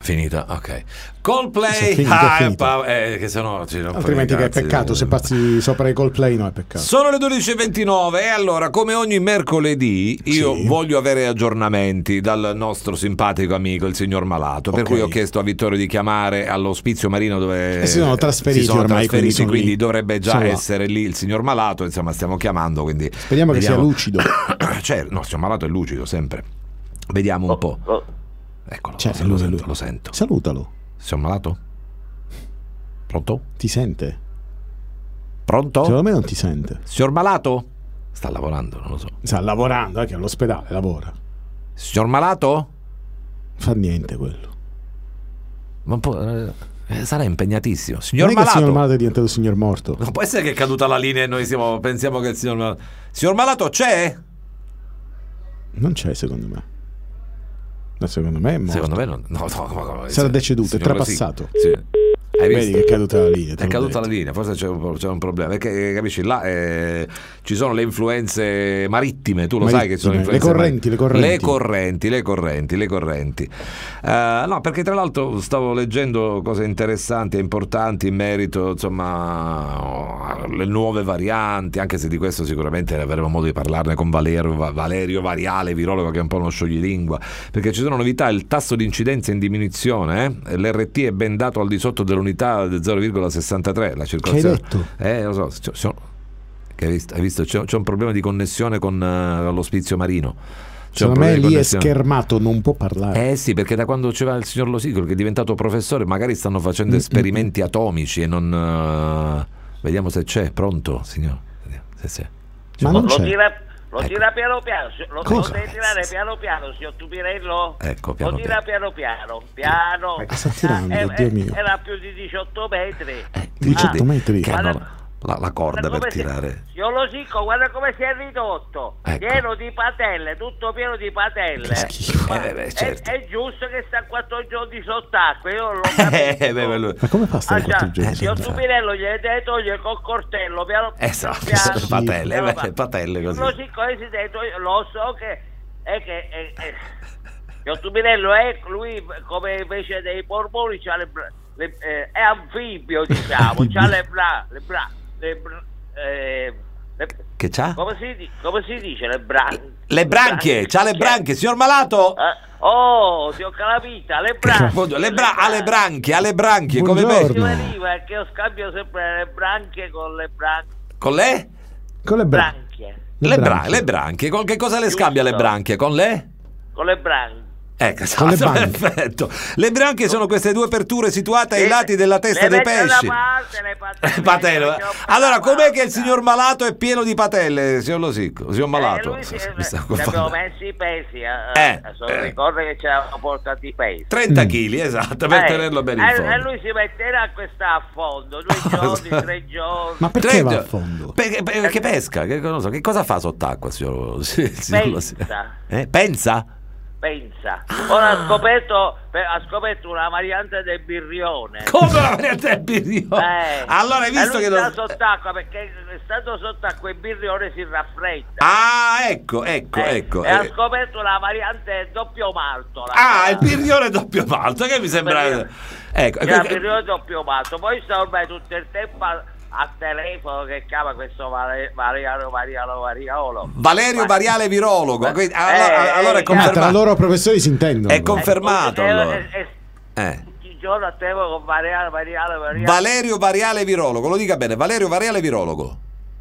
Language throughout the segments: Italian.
Finita, ok. Coldplay, che sennò altrimenti che è peccato, se passi sopra i Coldplay no è peccato. Sono le 12:29 e allora, come ogni mercoledì, io voglio avere aggiornamenti dal nostro simpatico amico, il signor Malato, per cui ho chiesto a Vittorio di chiamare all'ospizio marino dove si sono trasferiti ormai, quindi dovrebbe già essere lì il signor Malato, insomma stiamo chiamando, quindi speriamo che sia lucido. Certo, no, il signor Malato è lucido sempre. Vediamo un po'. Eccolo, lo sento. Salutalo. Signor Malato? Pronto? Ti sente? Pronto? Secondo me non ti sente. Signor Malato? Sta lavorando, non lo so. Sta lavorando, che all'ospedale lavora. Signor Malato? Fa niente quello. Ma sarà impegnatissimo. Signor non è Malato? Che il signor Malato è diventato il signor morto. Non può essere che è caduta la linea e noi pensiamo che il signor Malato... Signor Malato c'è? Non c'è, secondo me. No, secondo me è morto. Secondo me no. Sarà deceduto, è trapassato. Sì. Vedi che è caduta la linea. È caduta la linea, forse c'è un problema. Perché capisci, là ci sono le influenze marittime, tu lo sai che ci sono influenze le correnti. No, perché tra l'altro stavo leggendo cose interessanti e importanti in merito, insomma, alle nuove varianti, anche se di questo sicuramente avremo modo di parlarne con Valerio Variale, virologo, che è un po' uno scioglilingua, perché ci sono novità. Il tasso di incidenza in diminuzione, l'RT è ben dato al di sotto dell'unità del 0,63, la circolazione. Che hai detto? Lo so, hai visto c'è un problema di connessione con l'ospizio marino. Secondo me lì è schermato, non può parlare. Sì, perché da quando c'era il signor Losico, che è diventato professore, magari stanno facendo esperimenti atomici e non vediamo se c'è. Pronto, signor? Ma non c'è. Lo tira piano piano, lo devi tirare piano piano, signor Tupirello. Ecco, lo tira piano. Ma che sta tirando, Dio mio? Era più di 18 metri. 18 metri? Che hanno la corda per tirare. Signor Losico, guarda come si è ridotto. Ecco. Pieno di patelle, tutto pieno di patelle. Che schifo. Certo. È giusto che sta 4 giorni sott'acqua, io non lo capisco. Ma come fa a stare 4 giorni? Signor Tupirello gli deve togliere col coltello piano esatto, piano. patelle così. Losico lo so che signor Tupirello è lui, come invece dei polmoni c'ha è anfibio, diciamo. C'ha che c'ha? Come si dice le branchie? Le branchie, c'ha le branchie, signor Malato? Signor Calavita, le branchie. Le branchie, come me. Si veniva che io scambio sempre le branchie con le branchie. Con le? Con le branchie. Le branchie, con che cosa le scambia le branchie? Con le? Con le branchie. Ecco, perfetto. Le branchie sono queste due aperture situate ai lati della testa dei pesci. Le patelle. Allora, com'è che il signor Malato è pieno di patelle, signor Losico? Signor Malato? Abbiamo messo i pesi. Ricorda che ci avevamo portato i pesi. 30 kg, esatto, per tenerlo bene in fondo. E lui si metterà a fondo, 2 giorni, 3 giorni. Ma perché va a fondo? Perché pesca, non so, che cosa fa sott'acqua, signor Losico? Pensa? Ora ha scoperto una variante del birrione. Come una variante del birrione? Allora hai visto che sta sott'acqua, perché stando sott'acqua il birrione si raffredda. Ecco. E ha scoperto la variante doppio malto. Il birrione doppio malto, che mi sembra. Il birrione doppio malto. Poi sta ormai tutto il tempo a telefono che chiama questo Valerio Variale virologo. Allora è confermato. Tra loro professori si intendono. È confermato allora. Tutti i giorni a telefono con Valerio Variale virologo, lo dica bene, Valerio Variale virologo.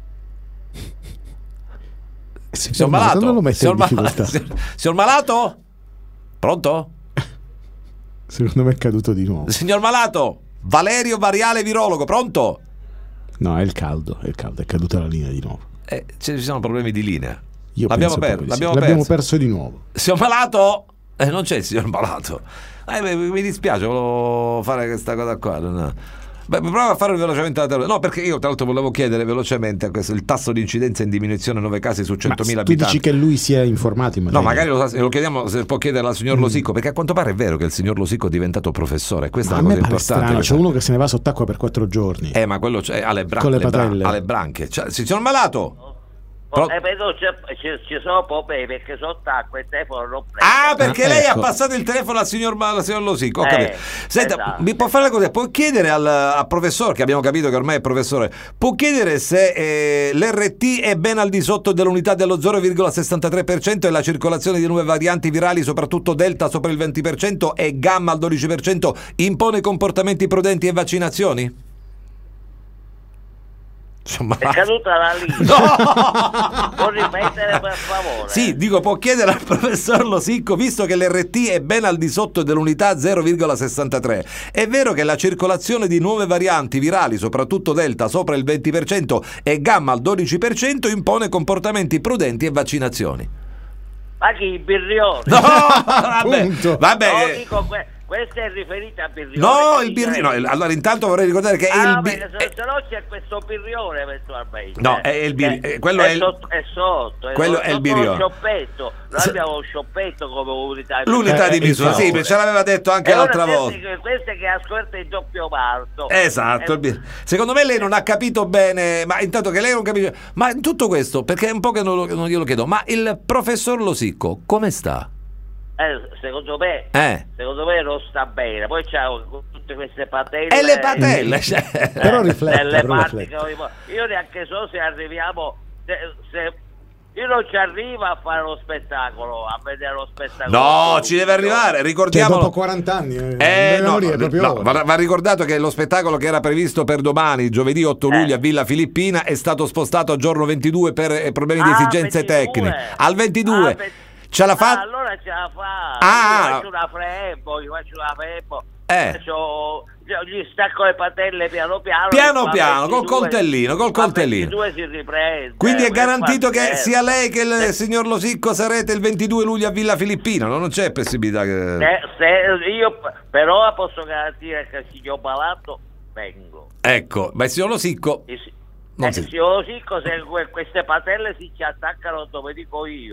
Signor Malato? Non lo mette in difficoltà. Signor Malato? Pronto? Secondo me è caduto di nuovo. Signor Malato? Valerio Variale virologo, pronto? No, è il caldo, è caduta la linea di nuovo. Ci sono problemi di linea. L'abbiamo perso di nuovo. Signor Malato? Non c'è il signor Malato. Mi dispiace, volevo fare questa cosa qua. No. Prova a farlo velocemente. No, perché io tra l'altro volevo chiedere velocemente il tasso di incidenza in diminuzione, 9 casi su 100.000 abitanti. Tu dici che lui sia informato? No, magari lo chiediamo, se può chiedere al signor Losico, perché a quanto pare è vero che il signor Losico è diventato professore. Questa è una cosa importante. Strano, c'è uno che se ne va sott'acqua per 4 giorni. Ma quello c'è alle con le patelle. alle branche. Signor Malato? Però ci sono problemi perché sott'acqua il telefono non prende. Perché lei ha passato il telefono al signor Losico. Senta, esatto. mi può fare la cosa? Può chiedere al professore, che abbiamo capito che ormai è professore, può chiedere se l'RT è ben al di sotto dell'unità dello 0,63% e la circolazione di nuove varianti virali, soprattutto Delta sopra il 20% e Gamma al 12%, impone comportamenti prudenti e vaccinazioni? Insomma, è caduta la linea. No! Può ripetere per favore? Sì, dico, può chiedere al professor Losicco, visto che l'RT è ben al di sotto dell'unità 0,63, è vero che la circolazione di nuove varianti virali, soprattutto Delta sopra il 20% e Gamma al 12%, impone comportamenti prudenti e vaccinazioni? Ma chi, i birrioni? No, vabbè. No, dico questo è riferito a Birrione. No, il Birrione. No, allora intanto vorrei ricordare che se no c'è questo Birrione eventualmente. No, è il Birrione. Quello è sotto. Quello è il Birrione. Noi abbiamo lo scioppetto come unità. L'unità di misura, sì, ce l'aveva detto anche l'altra volta. Questo che ha scoperto il doppio parto. Esatto. Secondo me lei non ha capito bene, ma intanto che lei non capisce. Ma in tutto questo, perché è un po' che non glielo chiedo, ma il professor Losicco come sta? Secondo me non sta bene. Poi c'ha tutte queste patelle. E le patelle, però riflette. Io neanche so se arriviamo. Se io non ci arrivo a fare lo spettacolo, a vedere lo spettacolo. No, ci deve arrivare, ricordiamolo. Dopo 40 anni. Va ricordato che lo spettacolo che era previsto per domani, giovedì 8 luglio a Villa Filippina, è stato spostato a giorno 22 per problemi di esigenze tecniche. Al 22. Ce la fa? Allora ce la fa. Io faccio una Frembo. Gli stacco le patelle piano piano col coltellino. Si riprende. Quindi è garantito che sia lei che il signor Losicco sarete il 22 luglio a Villa Filippina, non c'è possibilità che... io però posso garantire che il signor Balato vengo. Ecco, ma il signor Losicco... Signor Losicco, se queste patelle si ci attaccano dove dico io.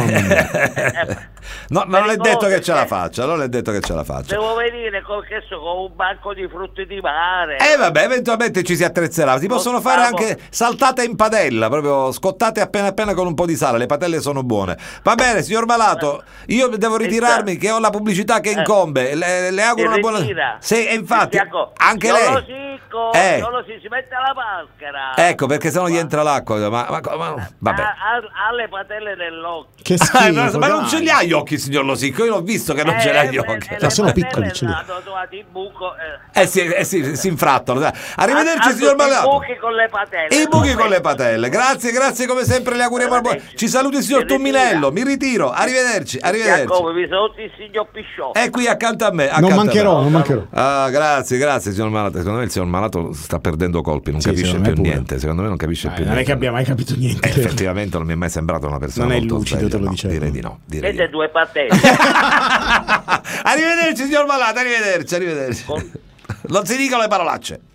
No, ma non è detto che ce la faccia. Devo venire con un banco di frutti di mare. Vabbè, eventualmente ci si attrezzerà. Si possono fare anche saltate in padella, proprio scottate appena con un po' di sale. Le patelle sono buone. Va bene, signor Malato, io devo ritirarmi che ho la pubblicità che incombe. Le auguro una buona... Sì, infatti, anche lei. Si mette la maschera. Ecco, perché sennò gli entra l'acqua. Ma vabbè. Ha le patelle nell'occhio. Che schifo, ma non ce li ha gli occhi, signor Losicco. Io l'ho visto che non ce li ha gli occhi. Ma sono piccoli. Si infrattano. Arrivederci, signor Malato. I buchi con le patelle. I buchi con le patelle. Grazie, come sempre le auguriamo. Ci saluti il signor Tumminello. Mi ritiro. Arrivederci. Mi saluti il signor Pisciotto. È qui accanto a me. Non mancherò. Grazie, signor Malato. Secondo me il signor Malato sta perdendo colpi, non capisce più niente. Secondo me non capisce più niente. Non è che abbia mai capito niente. Effettivamente non mi è mai sembrato una persona non molto lucido, sveglia. te lo dicevo. Direi di no. Siete due patelle. Arrivederci, signor Malato. Arrivederci. Non si dicono le parolacce.